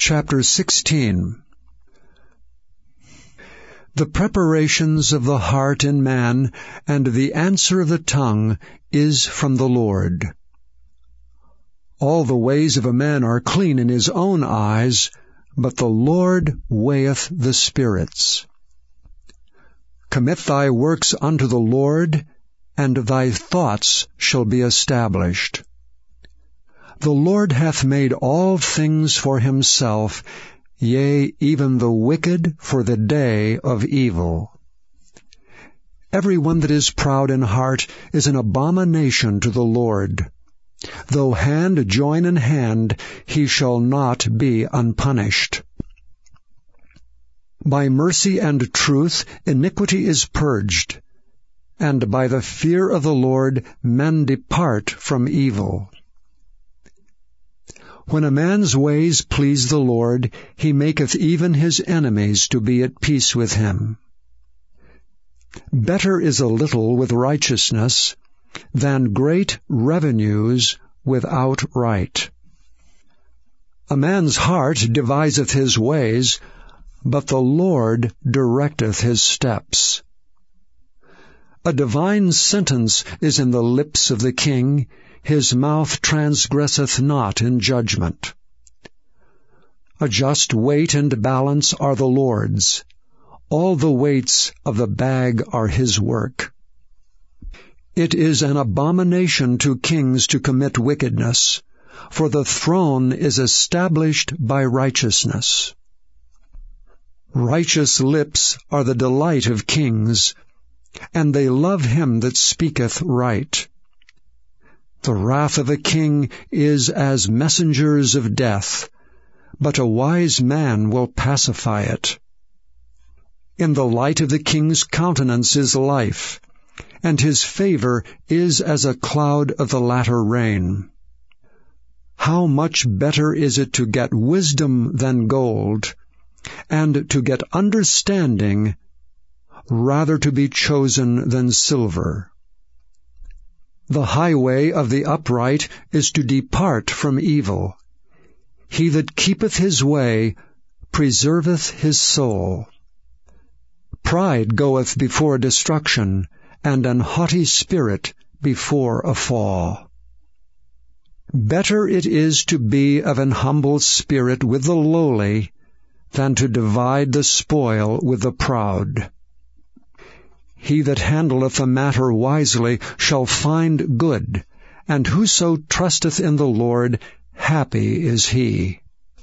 Chapter 16. The preparations of the heart in man, and the answer of the tongue, is from the Lord. All the ways of a man are clean in his own eyes, but the Lord weigheth the spirits. Commit thy works unto the Lord, and thy thoughts shall be established. The Lord hath made all things for himself, yea, even the wicked for the day of evil. Every one that is proud in heart is an abomination to the Lord. Though hand join in hand, he shall not be unpunished. By mercy and truth iniquity is purged, and by the fear of the Lord men depart from evil. When a man's ways please the Lord, he maketh even his enemies to be at peace with him. Better is a little with righteousness than great revenues without right. A man's heart deviseth his ways, but the Lord directeth his steps. A divine sentence is in the lips of the king, his mouth transgresseth not in judgment. A just weight and balance are the Lord's. All the weights of the bag are his work. It is an abomination to kings to commit wickedness, for the throne is established by righteousness. Righteous lips are the delight of kings, and they love him that speaketh right. The wrath of a king is as messengers of death, but a wise man will pacify it. In the light of the king's countenance is life, and his favor is as a cloud of the latter rain. How much better is it to get wisdom than gold, and to get understanding rather to be chosen than silver. The highway of the upright is to depart from evil. He that keepeth his way preserveth his soul. Pride goeth before destruction, and an haughty spirit before a fall. Better it is to be of an humble spirit with the lowly, than to divide the spoil with the proud. He that handleth a matter wisely shall find good, and whoso trusteth in the Lord, happy is he.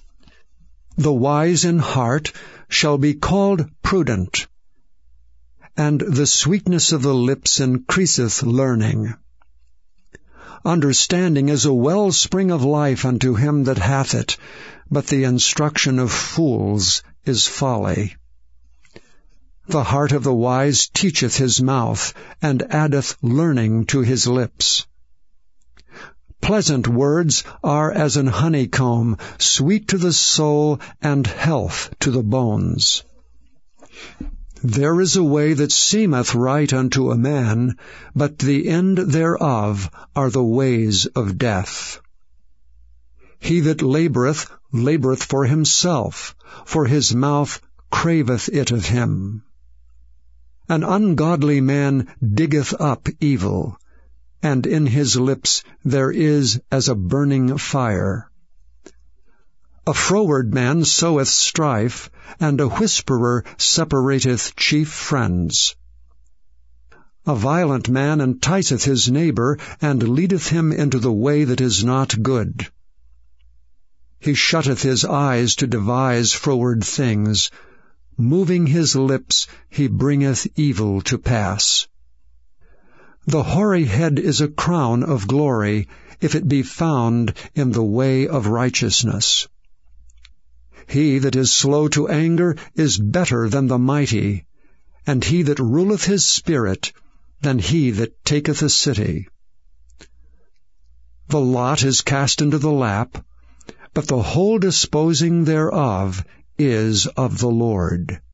The wise in heart shall be called prudent, and the sweetness of the lips increaseth learning. Understanding is a wellspring of life unto him that hath it, but the instruction of fools is folly. The heart of the wise teacheth his mouth, and addeth learning to his lips. Pleasant words are as an honeycomb, sweet to the soul, and health to the bones. There is a way that seemeth right unto a man, but the end thereof are the ways of death. He that laboureth, laboureth for himself, for his mouth craveth it of him. An ungodly man diggeth up evil, and in his lips there is as a burning fire. A froward man soweth strife, and a whisperer separateth chief friends. A violent man enticeth his neighbor, and leadeth him into the way that is not good. He shutteth his eyes to devise froward things. Moving his lips, he bringeth evil to pass. The hoary head is a crown of glory, if it be found in the way of righteousness. He that is slow to anger is better than the mighty, and he that ruleth his spirit than he that taketh a city. The lot is cast into the lap, but the whole disposing thereof is of the Lord.